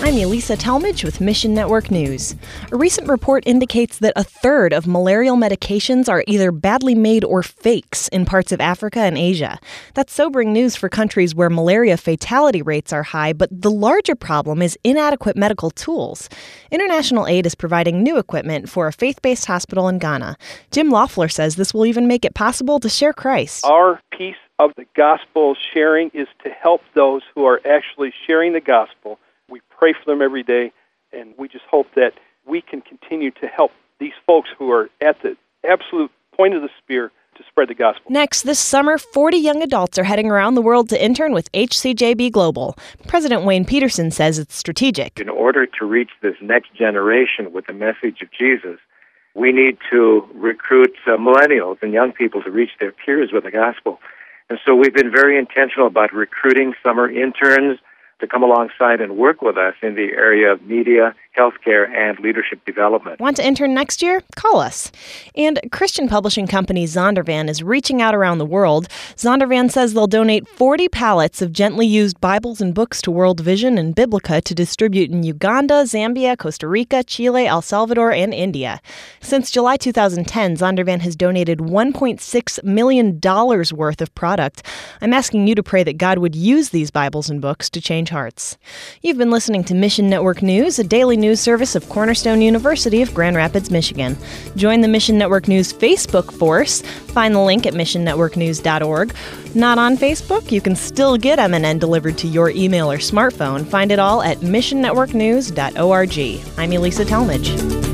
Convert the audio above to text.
I'm Elisa Talmadge with Mission Network News. A recent report indicates that a third of malarial medications are either badly made or fakes in parts of Africa and Asia. That's sobering news for countries where malaria fatality rates are high, but the larger problem is inadequate medical tools. International aid is providing new equipment for a faith-based hospital in Ghana. Jim Loeffler says this will even make it possible to share Christ. Our piece of the gospel sharing is to help those who are actually sharing the gospel. We pray for them every day, and we just hope that we can continue to help these folks who are at the absolute point of the spear to spread the gospel. Next, this summer, 40 young adults are heading around the world to intern with HCJB Global. President Wayne Peterson says it's strategic. In order to reach this next generation with the message of Jesus, we need to recruit millennials and young people to reach their peers with the gospel. And so we've been very intentional about recruiting summer interns to come alongside and work with us in the area of media, healthcare, and leadership development. Want to intern next year? Call us. And Christian publishing company Zondervan is reaching out around the world. Zondervan says they'll donate 40 pallets of gently used Bibles and books to World Vision and Biblica to distribute in Uganda, Zambia, Costa Rica, Chile, El Salvador, and India. Since July 2010, Zondervan has donated $1.6 million worth of product. I'm asking you to pray that God would use these Bibles and books to change hearts. You've been listening to Mission Network News, a daily news service of Cornerstone University of Grand Rapids, Michigan. Join the Mission Network News Facebook force. Find the link at missionnetworknews.org. Not on Facebook? You can still get MNN delivered to your email or smartphone. Find it all at missionnetworknews.org. I'm Elisa Talmadge.